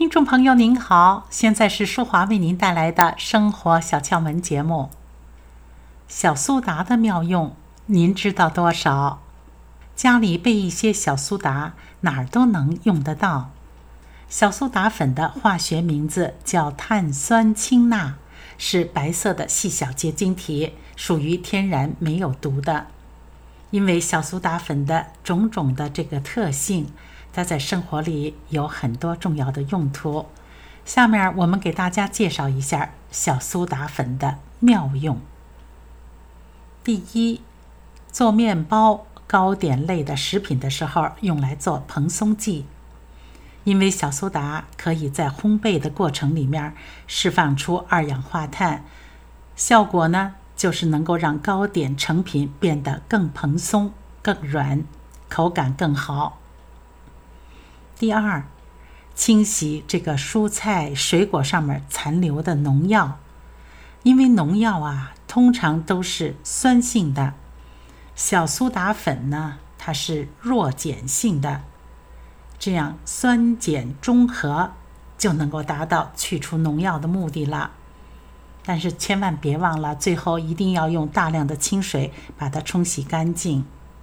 听众朋友您好，现在是淑华为您带来的生活小窍门节目。小苏打的妙用您知道多少？家里备一些小苏打，哪儿都能用得到。小苏打粉的化学名字叫碳酸氢钠，是白色的细小结晶体，属于天然没有毒的。因为小苏打粉的种种的这个特性，它在生活里有很多重要的用途。下面我们给大家介绍一下小苏打粉的妙用。第一，做面包、糕点类的食品的时候用来做蓬松剂。因为小苏打可以在烘焙的过程里面释放出二氧化碳，效果呢就是能够让糕点成品变得更蓬松、更软，口感更好。第二，清洗这个蔬菜水果上面残留的农药。因为农药通常都是酸性的，小苏打粉呢它是弱碱性的，这样酸碱中和就能够达到去除农药的目的了。但是千万别忘了，最后一定要用大量的清水把它冲洗干净。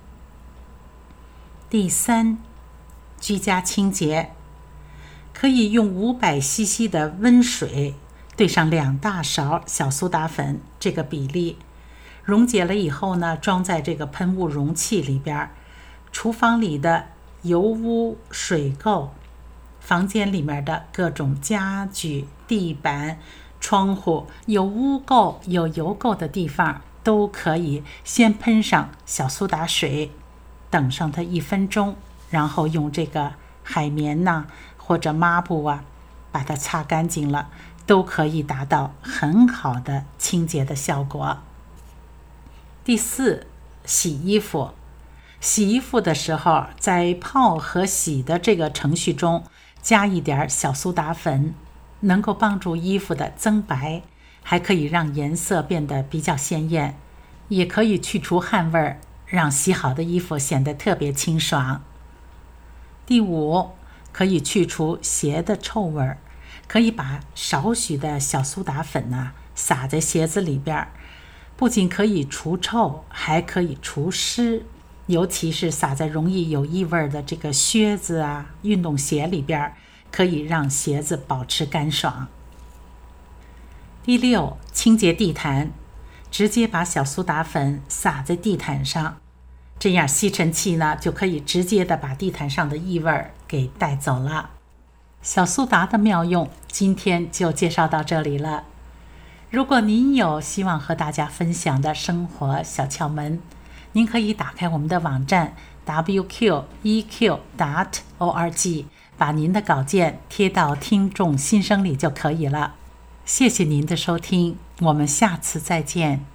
第三，居家清洁。可以用500cc 的温水兑上2大勺小苏打粉，这个比例溶解了以后呢，装在这个喷雾容器里边。厨房里的油污、水垢，房间里面的各种家具、地板、窗户有污垢、有油垢的地方，都可以先喷上小苏打水，等上它1分钟，然后用这个海绵或者抹布把它擦干净了，都可以达到很好的清洁的效果。第四，洗衣服。洗衣服的时候，在泡和洗的这个程序中加一点小苏打粉，能够帮助衣服的增白，还可以让颜色变得比较鲜艳，也可以去除汗味儿，让洗好的衣服显得特别清爽。第五，可以去除鞋的臭味儿。可以把少许的小苏打粉撒在鞋子里边，不仅可以除臭，还可以除湿，尤其是撒在容易有异味的这个靴子运动鞋里边，可以让鞋子保持干爽。第六，清洁地毯。直接把小苏打粉撒在地毯上，这样吸尘器就可以直接的把地毯上的异味给带走了。小苏打的妙用今天就介绍到这里了。如果您有希望和大家分享的生活小窍门，您可以打开我们的网站 wqeq.org， 把您的稿件贴到听众心声里就可以了。谢谢您的收听，我们下次再见。